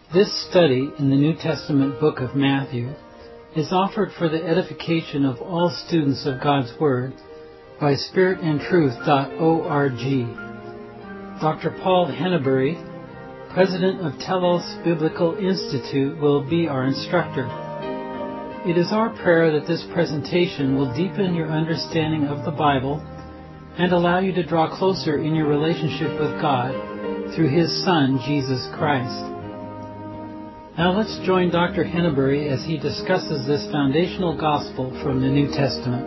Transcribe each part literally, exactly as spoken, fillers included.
This study in the New Testament book of Matthew is offered for the edification of all students of God's Word by spirit and truth dot org. Doctor Paul Henneberry, President of Telos Biblical Institute, will be our instructor. It is our prayer that this presentation will deepen your understanding of the Bible and allow you to draw closer in your relationship with God through His Son, Jesus Christ. Now let's join Doctor Henneberry as he discusses this foundational gospel from the New Testament.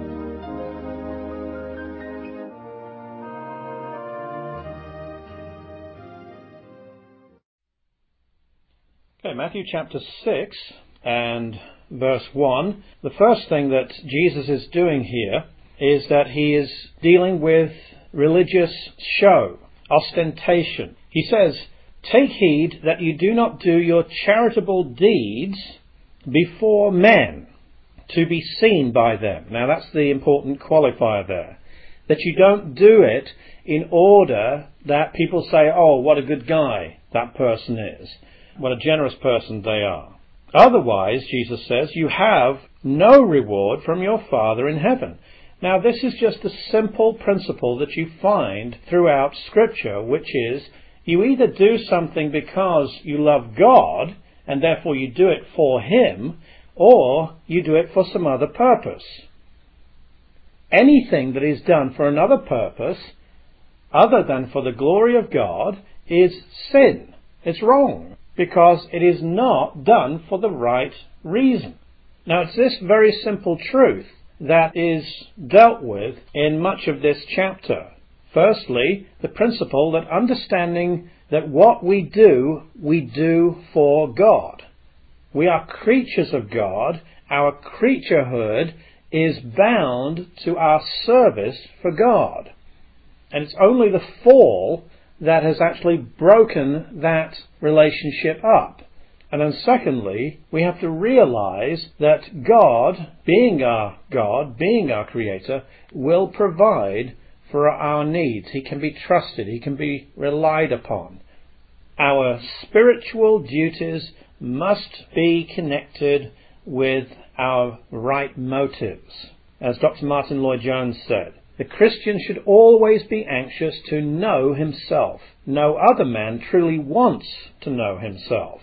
Okay, Matthew chapter six and verse one. The first thing that Jesus is doing here is that he is dealing with religious show, ostentation. He says, "Take heed that you do not do your charitable deeds before men, to be seen by them." Now that's the important qualifier there. That you don't do it in order that people say, "Oh, what a good guy that person is. What a generous person they are." Otherwise, Jesus says, you have no reward from your Father in heaven. Now this is just a simple principle that you find throughout Scripture, which is, you either do something because you love God, and therefore you do it for Him, or you do it for some other purpose. Anything that is done for another purpose, other than for the glory of God, is sin. It's wrong, because it is not done for the right reason. Now it's this very simple truth that is dealt with in much of this chapter. Firstly, the principle that understanding that what we do, we do for God. We are creatures of God. Our creaturehood is bound to our service for God. And it's only the fall that has actually broken that relationship up. And then secondly, we have to realize that God, being our God, being our Creator, will provide for our needs. He can be trusted. He can be relied upon. Our spiritual duties must be connected with our right motives. As Doctor Martin Lloyd-Jones said, the Christian should always be anxious to know himself. No other man truly wants to know himself.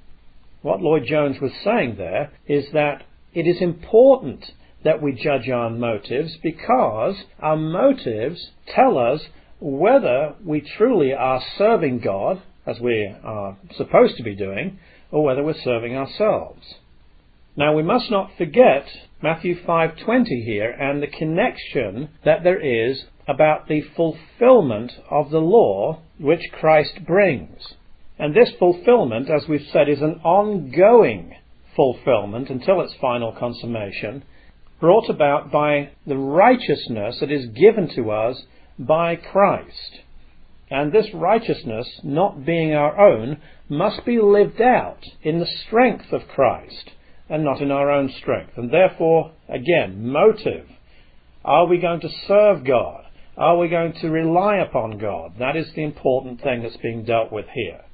What Lloyd-Jones was saying there is that it is important that we judge our motives, because our motives tell us whether we truly are serving God, as we are supposed to be doing, or whether we're serving ourselves. Now we must not forget Matthew five twenty here and the connection that there is about the fulfillment of the law which Christ brings. And this fulfillment, as we've said, is an ongoing fulfillment until its final consummation, brought about by the righteousness that is given to us by Christ. And this righteousness, not being our own, must be lived out in the strength of Christ and not in our own strength. And therefore, again, motive. Are we going to serve God? Are we going to rely upon God? That is the important thing that's being dealt with here.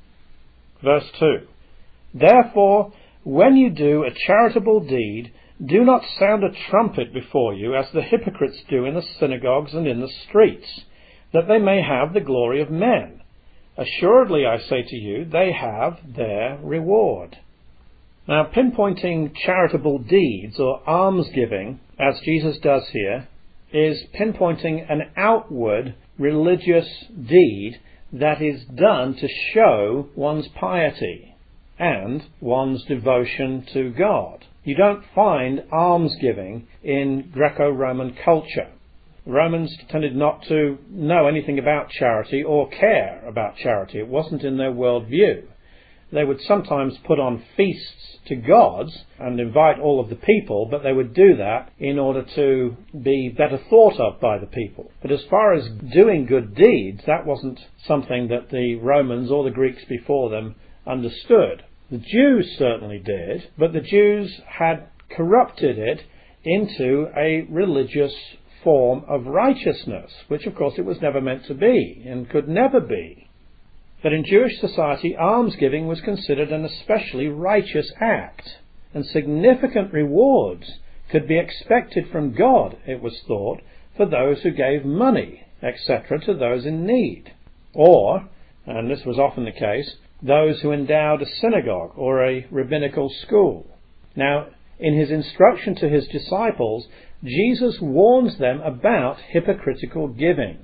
Verse two. "Therefore, when you do a charitable deed, do not sound a trumpet before you, as the hypocrites do in the synagogues and in the streets, that they may have the glory of men. Assuredly, I say to you, they have their reward." Now, pinpointing charitable deeds or almsgiving, as Jesus does here, is pinpointing an outward religious deed that is done to show one's piety and one's devotion to God. You don't find almsgiving in Greco-Roman culture. Romans tended not to know anything about charity or care about charity. It wasn't in their worldview. They would sometimes put on feasts to gods and invite all of the people, but they would do that in order to be better thought of by the people. But as far as doing good deeds, that wasn't something that the Romans or the Greeks before them understood. The Jews certainly did, but the Jews had corrupted it into a religious form of righteousness, which of course it was never meant to be and could never be. that in Jewish society almsgiving was considered an especially righteous act, and significant rewards could be expected from God, it was thought, for those who gave money, et cetera, to those in need. Or, and this was often the case, those who endowed a synagogue or a rabbinical school. Now, in his instruction to his disciples, Jesus warns them about hypocritical giving.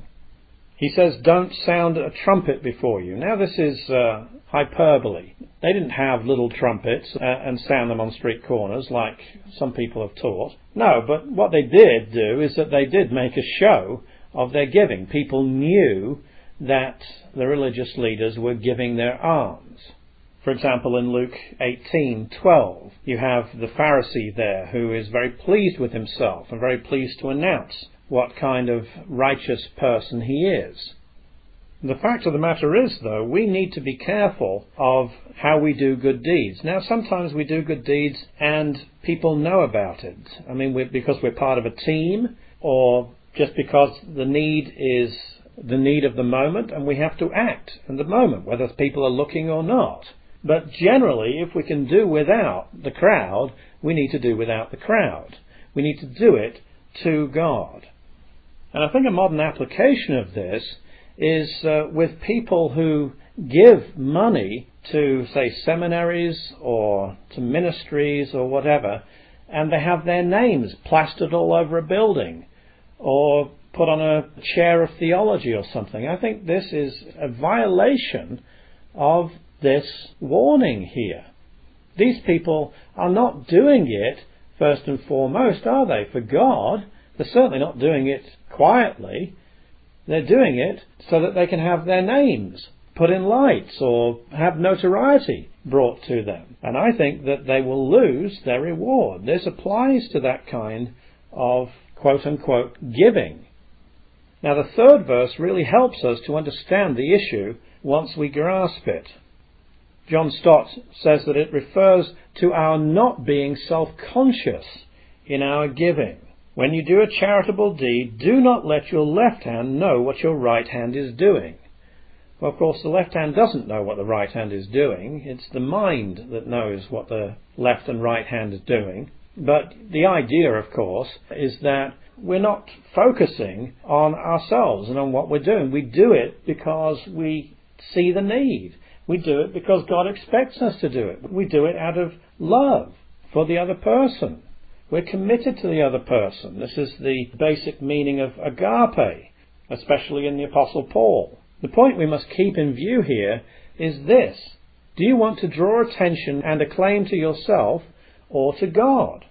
He says, don't sound a trumpet before you. Now, this is uh, hyperbole. They didn't have little trumpets uh, and sound them on street corners like some people have taught. No, but what they did do is that they did make a show of their giving. People knew that the religious leaders were giving their alms. For example, in Luke eighteen twelve, you have the Pharisee there who is very pleased with himself and very pleased to announce what kind of righteous person he is. The fact of the matter is, though, we need to be careful of how we do good deeds. Now, sometimes we do good deeds and people know about it. I mean, we're, because we're part of a team, or just because the need is the need of the moment and we have to act in the moment, whether people are looking or not. But generally, if we can do without the crowd, we need to do without the crowd. We need to do it to God. And I think a modern application of this is uh, with people who give money to, say, seminaries or to ministries or whatever, and they have their names plastered all over a building or put on a chair of theology or something. I think this is a violation of this warning here. These people are not doing it first and foremost, are they, for God? They're certainly not doing it quietly. They're doing it so that they can have their names put in lights or have notoriety brought to them. And I think that they will lose their reward. This applies to that kind of quote-unquote giving. Now, the third verse really helps us to understand the issue once we grasp it. John Stott says that it refers to our not being self-conscious in our giving. When you do a charitable deed, do not let your left hand know what your right hand is doing. Well, of course, the left hand doesn't know what the right hand is doing. It's the mind that knows what the left and right hand is doing. But the idea, of course, is that we're not focusing on ourselves and on what we're doing. We do it because we see the need. We do it because God expects us to do it. We do it out of love for the other person. We're committed to the other person. This is the basic meaning of agape, especially in the Apostle Paul. The point we must keep in view here is this. Do you want to draw attention and acclaim to yourself or to God?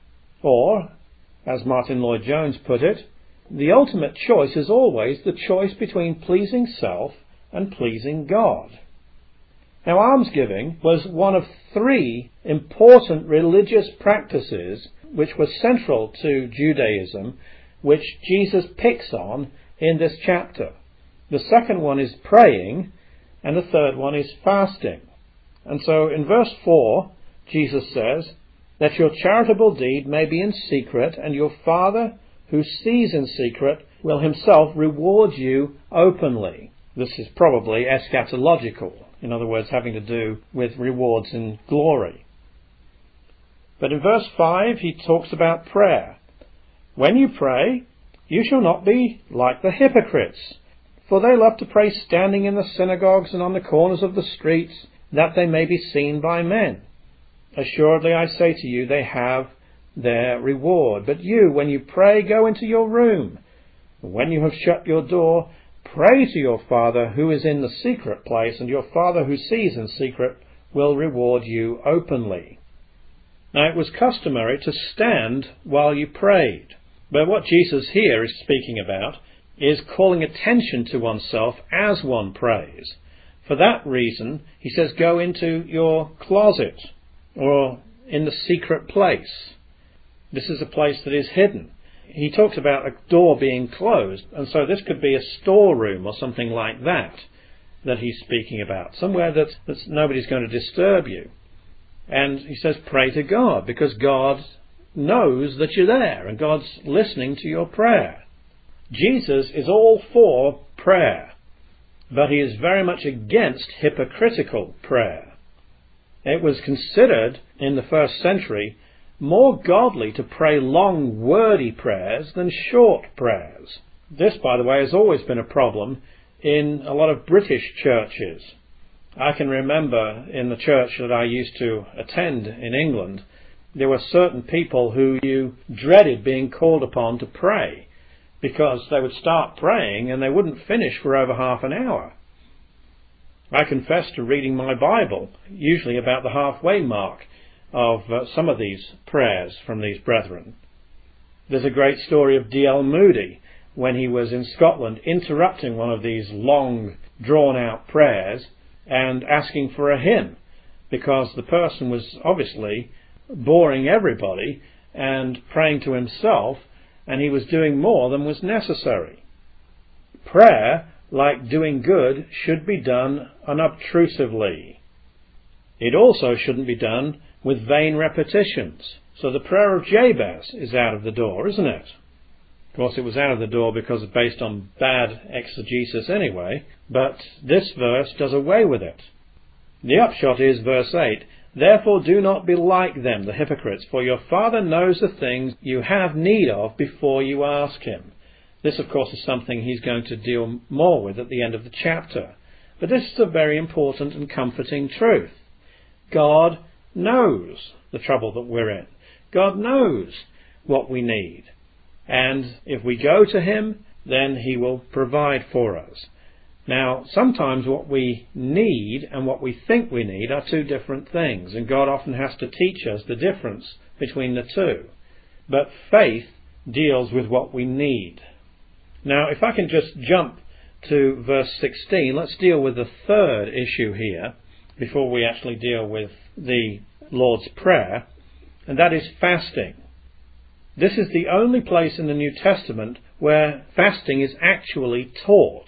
Or, as Martin Lloyd-Jones put it, the ultimate choice is always the choice between pleasing self and pleasing God. Now, almsgiving was one of three important religious practices which were central to Judaism, which Jesus picks on in this chapter. The second one is praying, and the third one is fasting. And so in verse four, Jesus says, that your charitable deed may be in secret, and your Father who sees in secret will himself reward you openly. This is probably eschatological. In other words, having to do with rewards in glory. But in verse five, he talks about prayer. When you pray, you shall not be like the hypocrites, for they love to pray standing in the synagogues and on the corners of the streets, that they may be seen by men. Assuredly, I say to you, they have their reward. But you, when you pray, go into your room. And when you have shut your door, pray to your Father who is in the secret place, and your Father who sees in secret will reward you openly. Now, it was customary to stand while you prayed. But what Jesus here is speaking about is calling attention to oneself as one prays. For that reason, he says, go into your closet or in the secret place. This is a place that is hidden. He talks about a door being closed, and so this could be a storeroom or something like that that he's speaking about, somewhere that that's, nobody's going to disturb you. And he says, pray to God, because God knows that you're there, and God's listening to your prayer. Jesus is all for prayer. but he is very much against hypocritical prayer. It was considered in the first century more godly to pray long, wordy prayers than short prayers. This, by the way, has always been a problem in a lot of British churches. I can remember in the church that I used to attend in England, there were certain people who you dreaded being called upon to pray, because they would start praying and they wouldn't finish for over half an hour. I confess to reading my Bible, usually about the halfway mark of uh, some of these prayers from these brethren. There's a great story of D L Moody when he was in Scotland interrupting one of these long, drawn-out prayers and asking for a hymn, because the person was obviously boring everybody and praying to himself, and he was doing more than was necessary. Prayer, like doing good, should be done unobtrusively. It also shouldn't be done with vain repetitions. So the prayer of Jabez is out of the door, isn't it? Of course, it was out of the door because it's based on bad exegesis anyway, but this verse does away with it. The upshot is verse eight, "Therefore do not be like them, the hypocrites, for your Father knows the things you have need of before you ask him." This, of course, is something he's going to deal more with at the end of the chapter. But this is a very important and comforting truth. God knows the trouble that we're in. God knows what we need. And if we go to him, then he will provide for us. Now, sometimes what we need and what we think we need are two different things, and God often has to teach us the difference between the two. But faith deals with what we need. Now, if I can just jump to verse sixteen, let's deal with the third issue here before we actually deal with the Lord's Prayer, and that is fasting. This is the only place in the New Testament where fasting is actually taught.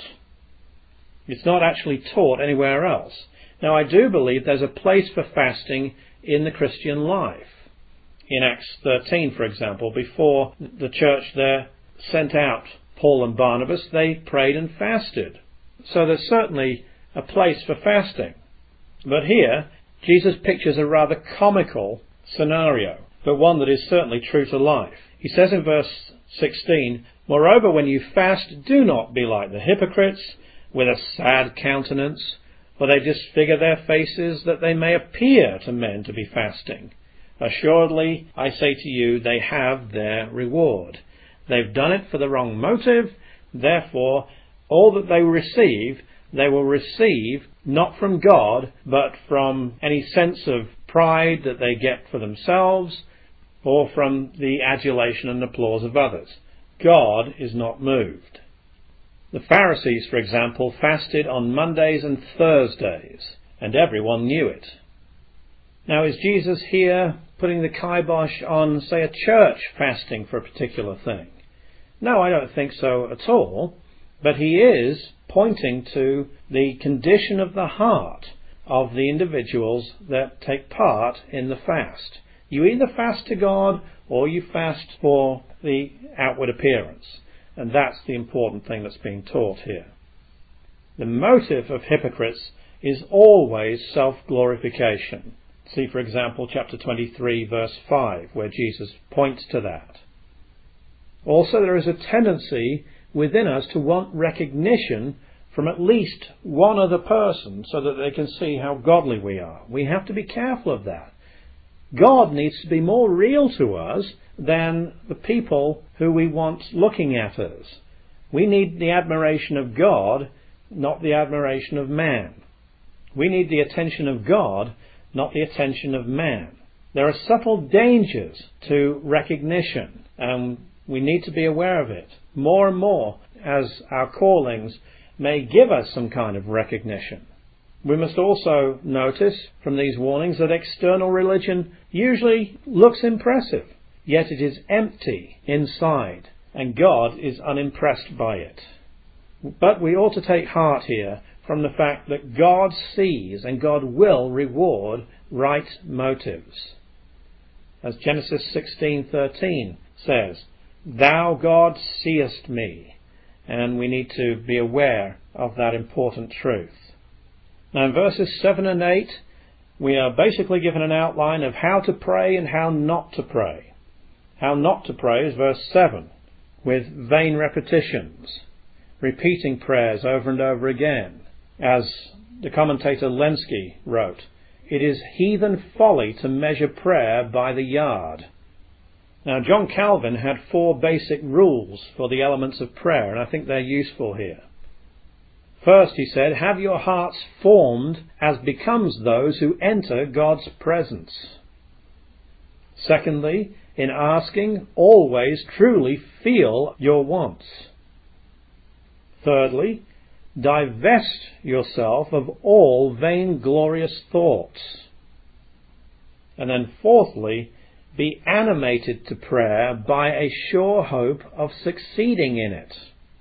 It's not actually taught anywhere else. Now, I do believe there's a place for fasting in the Christian life. In Acts thirteen, for example, before the church there sent out Paul and Barnabas, they prayed and fasted. So there's certainly a place for fasting. But here, Jesus pictures a rather comical scenario, but one that is certainly true to life. He says in verse sixteen, "Moreover, when you fast, do not be like the hypocrites, with a sad countenance, for they disfigure their faces, that they may appear to men to be fasting. Assuredly, I say to you, they have their reward. They've done it for the wrong motive, therefore all that they receive, they will receive not from God, but from any sense of pride that they get for themselves, or from the adulation and applause of others. God is not moved." The Pharisees, for example, fasted on Mondays and Thursdays, and everyone knew it. Now, is Jesus here putting the kibosh on, say, a church fasting for a particular thing? No, I don't think so at all, but he is pointing to the condition of the heart of the individuals that take part in the fast. You either fast to God or you fast for the outward appearance. And that's the important thing that's being taught here. The motive of hypocrites is always self-glorification. See, for example, chapter twenty-three, verse five, where Jesus points to that. Also, there is a tendency within us to want recognition from at least one other person so that they can see how godly we are. We have to be careful of that. God needs to be more real to us than the people who we want looking at us. We need the admiration of God, not the admiration of man. We need the attention of God, not the attention of man. There are subtle dangers to recognition, and we need to be aware of it more and more as our callings may give us some kind of recognition. We must also notice from these warnings that external religion usually looks impressive, yet it is empty inside, and God is unimpressed by it. But we ought to take heart here from the fact that God sees and God will reward right motives. As Genesis sixteen thirteen says, "Thou, God, seest me, and we need to be aware of that important truth. Now in verses seven and eight, we are basically given an outline of how to pray and how not to pray. How not to pray is verse seven, with vain repetitions, repeating prayers over and over again. As the commentator Lenski wrote, it is heathen folly to measure prayer by the yard. Now John Calvin had four basic rules for the elements of prayer, and I think they're useful here. First, he said, have your hearts formed as becomes those who enter God's presence. Secondly, in asking, always truly feel your wants. Thirdly, divest yourself of all vainglorious thoughts. And then fourthly, be animated to prayer by a sure hope of succeeding in it.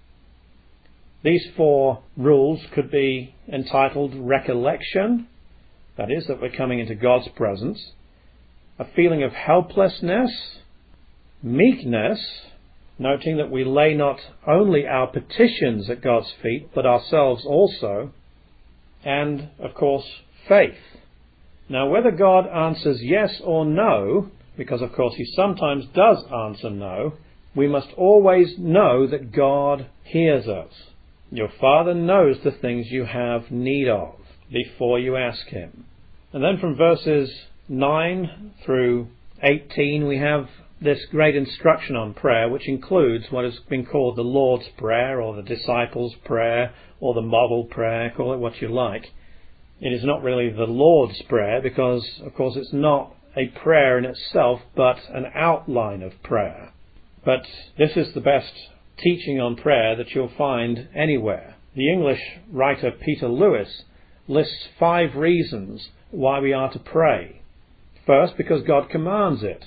These four rules could be entitled recollection, that is, that we're coming into God's presence, a feeling of helplessness, meekness, noting that we lay not only our petitions at God's feet, but ourselves also, and, of course, faith. Now, whether God answers yes or no, because, of course, he sometimes does answer no, we must always know that God hears us. Your Father knows the things you have need of before you ask him. And then from verses nine through eighteen, we have this great instruction on prayer, which includes what has been called the Lord's Prayer, or the Disciples' Prayer, or the Model Prayer, call it what you like. It is not really the Lord's Prayer because, of course, it's not a prayer in itself, but an outline of prayer. But this is the best teaching on prayer that you'll find anywhere. The English writer Peter Lewis lists five reasons why we are to pray. First, because God commands it.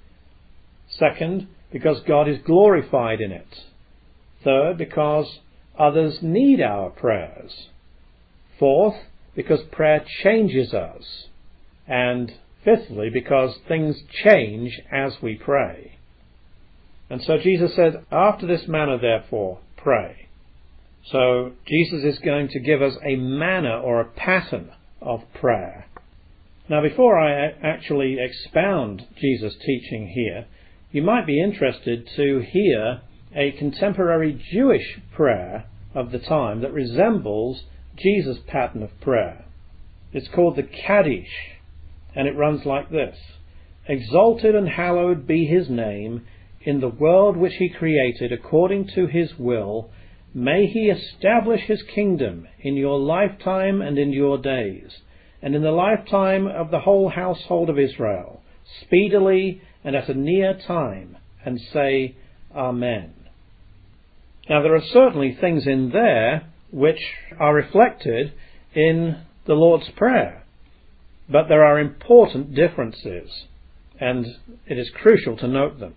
Second, because God is glorified in it. Third, because others need our prayers. Fourth, because prayer changes us. And fifthly, because things change as we pray. And so Jesus said, after this manner, therefore, pray. So Jesus is going to give us a manner or a pattern of prayer. Now, before I actually expound Jesus' teaching here, you might be interested to hear a contemporary Jewish prayer of the time that resembles Jesus' pattern of prayer. It's called the Kaddish, and it runs like this. Exalted and hallowed be his name in the world which he created according to his will. May he establish his kingdom in your lifetime and in your days, and in the lifetime of the whole household of Israel, speedily and at a near time, and say, Amen. Now there are certainly things in there which are reflected in the Lord's Prayer, but there are important differences, and it is crucial to note them.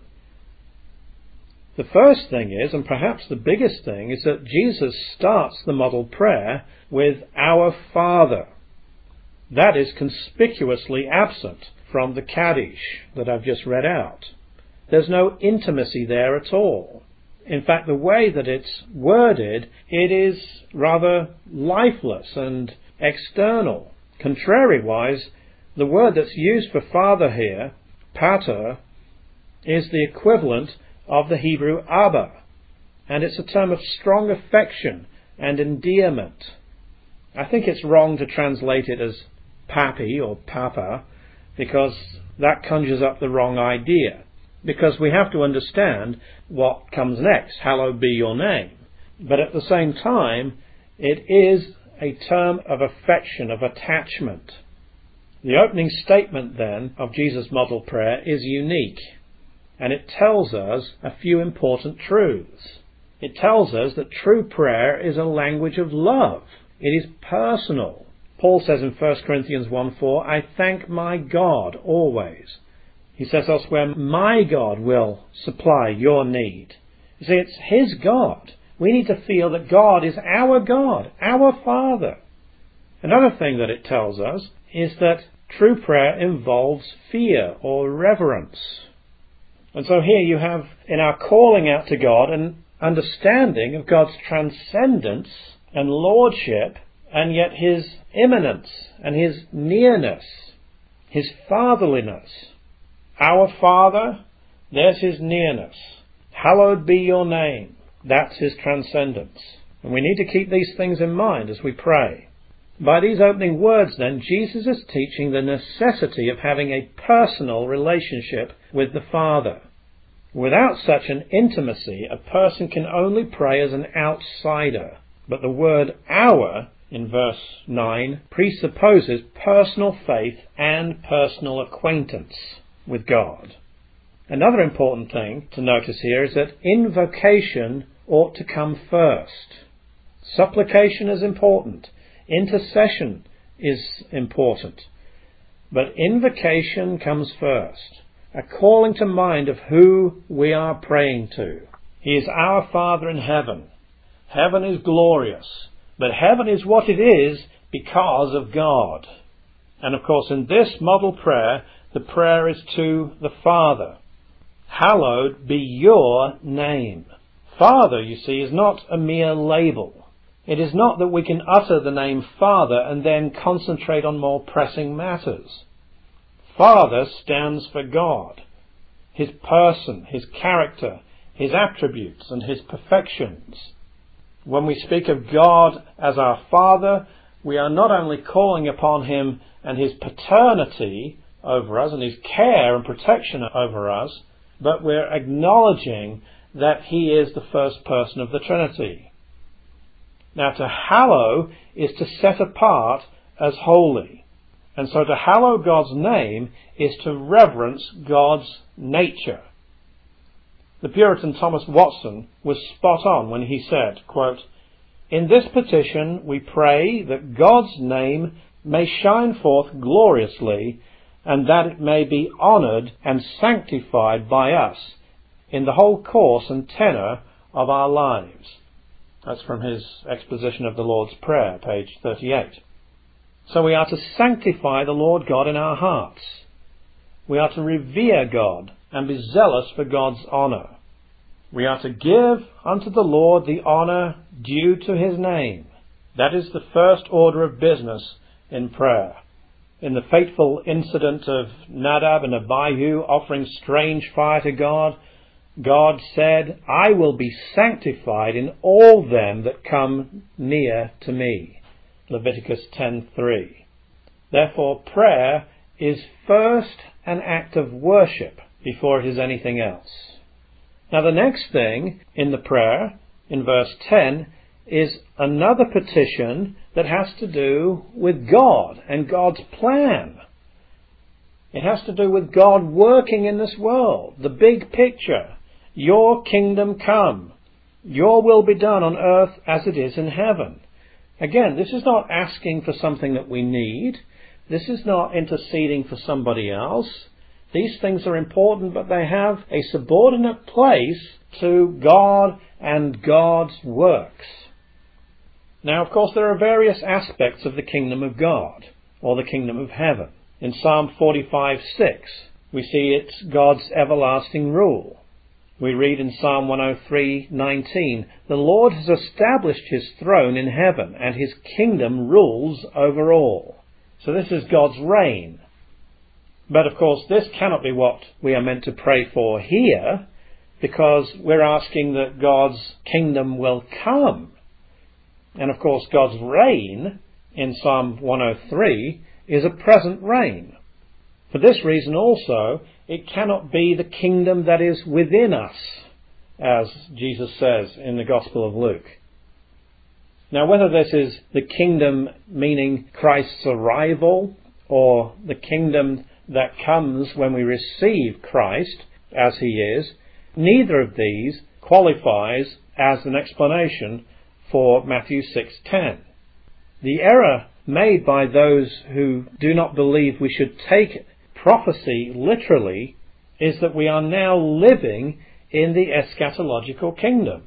The first thing is, and perhaps the biggest thing, is that Jesus starts the model prayer with Our Father. That is conspicuously absent from the Kaddish that I've just read out. There's no intimacy there at all. In fact, the way that it's worded, it is rather lifeless and external. Contrariwise, the word that's used for father here, pater, is the equivalent of the Hebrew Abba, and it's a term of strong affection and endearment. I think it's wrong to translate it as papi or papa, because that conjures up the wrong idea. Because we have to understand what comes next, hallowed be your name. But at the same time, it is a term of affection, of attachment. The opening statement then of Jesus' model prayer is unique, and it tells us a few important truths. It tells us that true prayer is a language of love. It is personal. Paul says in First Corinthians one four, I thank my God always. He says elsewhere, my God will supply your need. You see, it's his God. We need to feel that God is our God, our Father. Another thing that it tells us is that true prayer involves fear or reverence. And so here you have, in our calling out to God, and understanding of God's transcendence and lordship, and yet his immanence and his nearness, his fatherliness. Our Father, there's his nearness. Hallowed be your name. That's his transcendence. And we need to keep these things in mind as we pray. By these opening words, then, Jesus is teaching the necessity of having a personal relationship with the Father. Without such an intimacy, a person can only pray as an outsider. But the word our, in verse nine, presupposes personal faith and personal acquaintance with God. Another important thing to notice here is that invocation ought to come first. Supplication is important. Intercession is important. But invocation comes first. A calling to mind of who we are praying to. He is our Father in heaven. Heaven is glorious. But heaven is what it is because of God. And of course in this model prayer, the prayer is to the Father. Hallowed be your name. Father, you see, is not a mere label. It is not that we can utter the name Father and then concentrate on more pressing matters. Father stands for God, his person, his character, his attributes and his perfections. When we speak of God as our Father, we are not only calling upon him and his paternity over us and his care and protection over us, but we're acknowledging that he is the first person of the Trinity. Now, to hallow is to set apart as holy. And so to hallow God's name is to reverence God's nature. The Puritan Thomas Watson was spot on when he said, quote, "In this petition we pray that God's name may shine forth gloriously, and that it may be honoured and sanctified by us in the whole course and tenor of our lives." That's from his exposition of the Lord's Prayer, page thirty-eight. So we are to sanctify the Lord God in our hearts. We are to revere God and be zealous for God's honour. We are to give unto the Lord the honour due to his name. That is the first order of business in prayer. In the fateful incident of Nadab and Abihu offering strange fire to God, God said, "I will be sanctified in all them that come near to me." Leviticus ten three. Therefore, prayer is first an act of worship before it is anything else. Now the next thing in the prayer, in verse ten, is another petition that has to do with God and God's plan. It has to do with God working in this world, the big picture. Your kingdom come. Your will be done on earth as it is in heaven. Again, this is not asking for something that we need. This is not interceding for somebody else. These things are important, but they have a subordinate place to God and God's works. Now, of course, there are various aspects of the kingdom of God, or the kingdom of heaven. In Psalm forty-five six, we see it's God's everlasting rule. We read in Psalm one oh three nineteen, "The Lord has established his throne in heaven, and his kingdom rules over all." So this is God's reign. But of course, this cannot be what we are meant to pray for here, because we're asking that God's kingdom will come. And of course, God's reign in Psalm one oh three is a present reign. For this reason also, it cannot be the kingdom that is within us, as Jesus says in the Gospel of Luke. Now, whether this is the kingdom meaning Christ's arrival, or the kingdom that comes when we receive Christ as he is, neither of these qualifies as an explanation for Matthew six ten. The error made by those who do not believe we should take prophecy literally is that we are now living in the eschatological kingdom.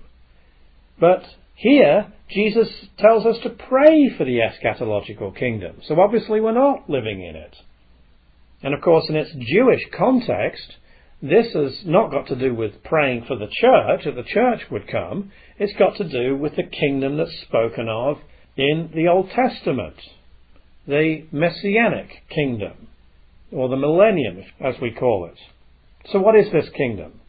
But here, Jesus tells us to pray for the eschatological kingdom. So obviously we're not living in it. And of course, in its Jewish context, this has not got to do with praying for the church, that the church would come. It's got to do with the kingdom that's spoken of in the Old Testament, the Messianic kingdom, or the millennium, as we call it. So what is this kingdom?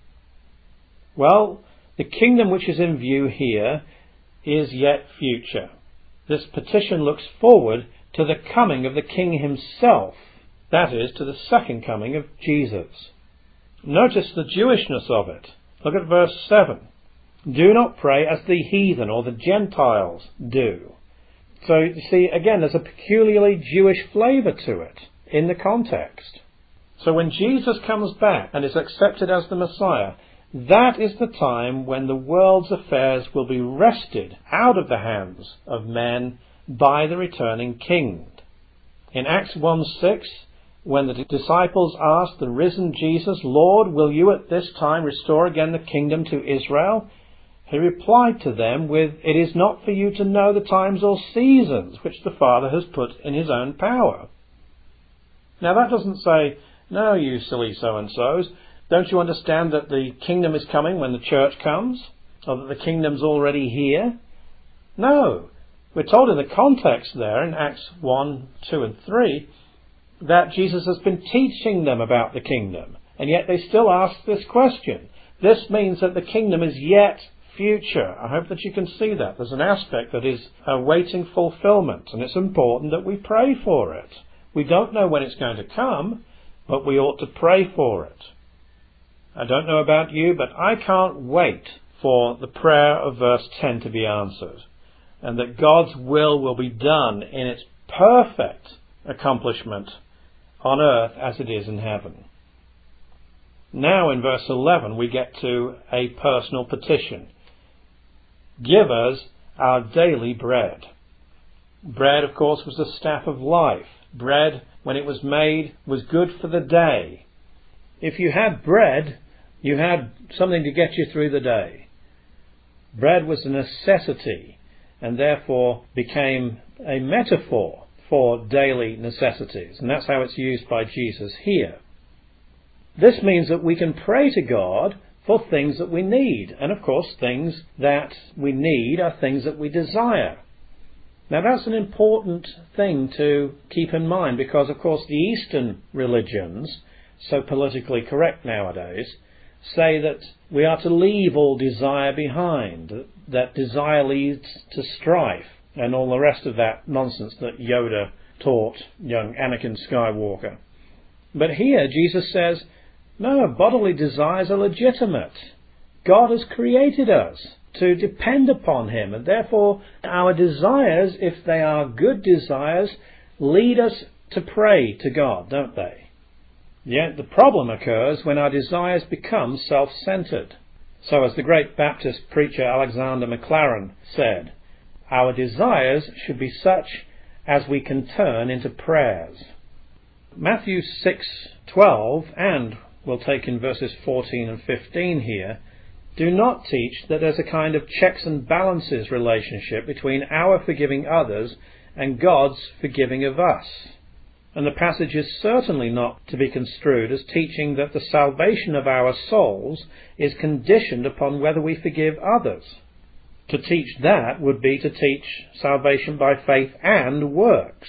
Well, the kingdom which is in view here is yet future. This petition looks forward to the coming of the King himself, that is, to the second coming of Jesus. Notice the Jewishness of it. Look at verse seven. Do not pray as the heathen or the Gentiles do. So you see, again, there's a peculiarly Jewish flavour to it in the context. So when Jesus comes back and is accepted as the Messiah, that is the time when the world's affairs will be wrested out of the hands of men by the returning King. In Acts one six, when the disciples asked the risen Jesus, Lord, will you at this time restore again the kingdom to Israel? He replied to them with, it is not for you to know the times or seasons which the Father has put in his own power. Now that doesn't say, no, you silly so-and-sos, don't you understand that the kingdom is coming when the church comes? Or that the kingdom's already here? No. We're told in the context there in Acts one, two and three that Jesus has been teaching them about the kingdom. And yet they still ask this question. This means that the kingdom is yet future. I hope that you can see that. There's an aspect that is awaiting fulfillment, and it's important that we pray for it. We don't know when it's going to come, but we ought to pray for it. I don't know about you, but I can't wait for the prayer of verse ten to be answered, and that God's will will be done in its perfect accomplishment on earth as it is in heaven. Now in verse eleven we get to a personal petition. Give us our daily bread. Bread, of course, was the staff of life. Bread, when it was made, was good for the day. If you had bread, you had something to get you through the day. Bread was a necessity and therefore became a metaphor for daily necessities. And that's how it's used by Jesus here. This means that we can pray to God for things that we need. And of course, things that we need are things that we desire. Now that's an important thing to keep in mind because, of course, the Eastern religions, so politically correct nowadays, say that we are to leave all desire behind, that desire leads to strife, and all the rest of that nonsense that Yoda taught young Anakin Skywalker. But here Jesus says, no, bodily desires are legitimate. God has created us to depend upon him, and therefore our desires, if they are good desires, lead us to pray to God, don't they? Yet the problem occurs when our desires become self-centered. So as the great Baptist preacher Alexander Maclaren said, our desires should be such as we can turn into prayers. Matthew six twelve, and we'll take in verses fourteen and fifteen here, do not teach that there's a kind of checks and balances relationship between our forgiving others and God's forgiving of us. And the passage is certainly not to be construed as teaching that the salvation of our souls is conditioned upon whether we forgive others. To teach that would be to teach salvation by faith and works,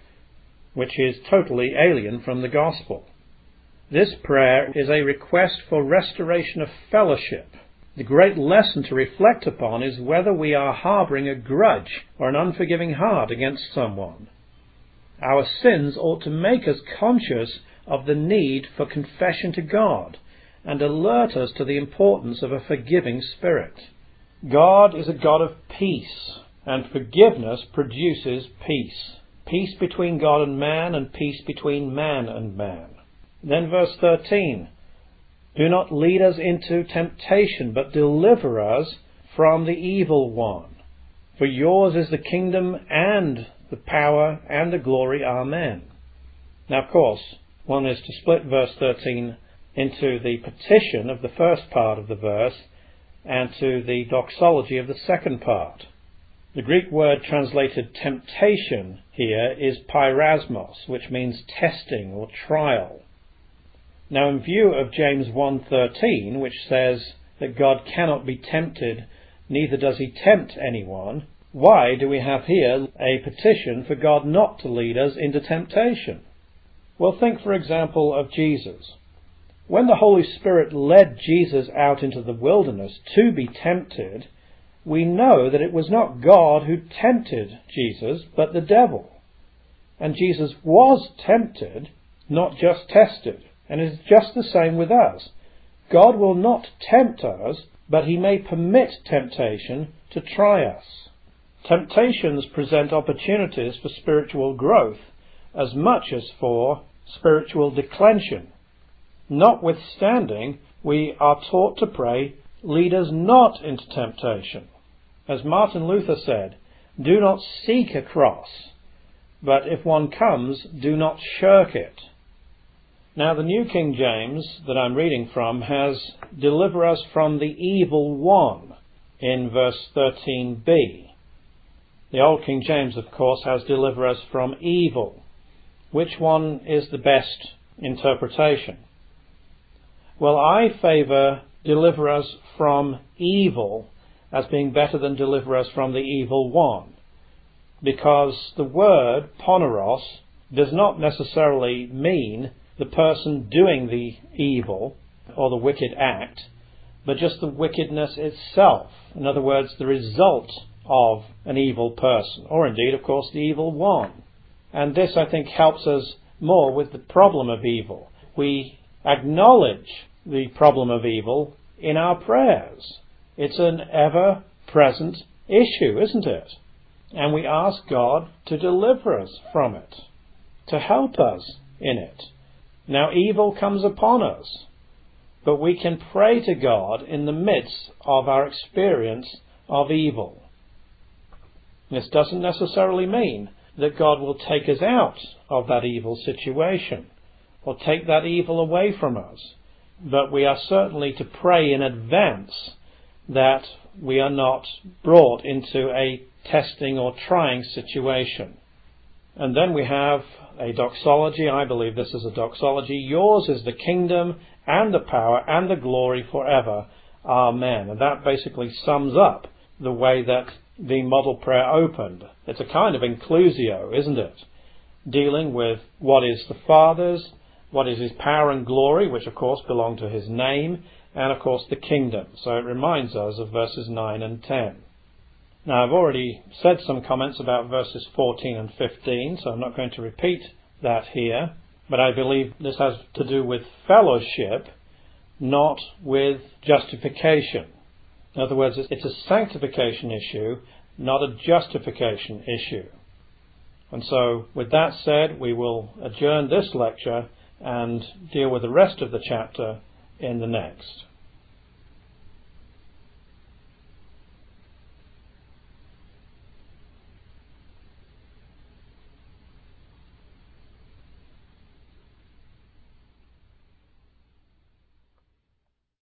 which is totally alien from the gospel. This prayer is a request for restoration of fellowship. The great lesson to reflect upon is whether we are harbouring a grudge or an unforgiving heart against someone. Our sins ought to make us conscious of the need for confession to God and alert us to the importance of a forgiving spirit. God is a God of peace, and forgiveness produces peace. Peace between God and man, and peace between man and man. Then verse thirteen, do not lead us into temptation, but deliver us from the evil one. For yours is the kingdom and the power and the glory. Amen. Now, of course, one is to split verse thirteen into the petition of the first part of the verse and to the doxology of the second part. The Greek word translated temptation here is pyrasmos, which means testing or trial. Now, in view of James one thirteen, which says that God cannot be tempted, neither does he tempt anyone, why do we have here a petition for God not to lead us into temptation? Well, think, for example, of Jesus. When the Holy Spirit led Jesus out into the wilderness to be tempted, we know that it was not God who tempted Jesus, but the devil. And Jesus was tempted, not just tested. And it is just the same with us. God will not tempt us, but he may permit temptation to try us. Temptations present opportunities for spiritual growth as much as for spiritual declension. Notwithstanding, we are taught to pray, lead us not into temptation. As Martin Luther said, do not seek a cross, but if one comes, do not shirk it. Now, the New King James that I'm reading from has deliver us from the evil one in verse thirteen b. The Old King James, of course, has deliver us from evil. Which one is the best interpretation? Well, I favour deliver us from evil as being better than deliver us from the evil one, because the word poneros does not necessarily mean the person doing the evil or the wicked act, but just the wickedness itself. In other words, the result of an evil person, or indeed, of course, the evil one. And this, I think, helps us more with the problem of evil. We acknowledge the problem of evil in our prayers. It's an ever-present issue, isn't it? And we ask God to deliver us from it, to help us in it. Now, evil comes upon us, but we can pray to God in the midst of our experience of evil. This doesn't necessarily mean that God will take us out of that evil situation or take that evil away from us, but we are certainly to pray in advance that we are not brought into a testing or trying situation. And then we have a doxology. I believe this is a doxology. Yours is the kingdom and the power and the glory forever. Amen. And that basically sums up the way that the model prayer opened. It's a kind of inclusio, isn't it? Dealing with what is the Father's, what is his power and glory, which of course belong to his name, and of course the kingdom. So it reminds us of verses nine and ten. Now, I've already said some comments about verses fourteen and fifteen, so I'm not going to repeat that here, but I believe this has to do with fellowship, not with justification. In other words, it's a sanctification issue, not a justification issue. And so, with that said, we will adjourn this lecture and deal with the rest of the chapter in the next.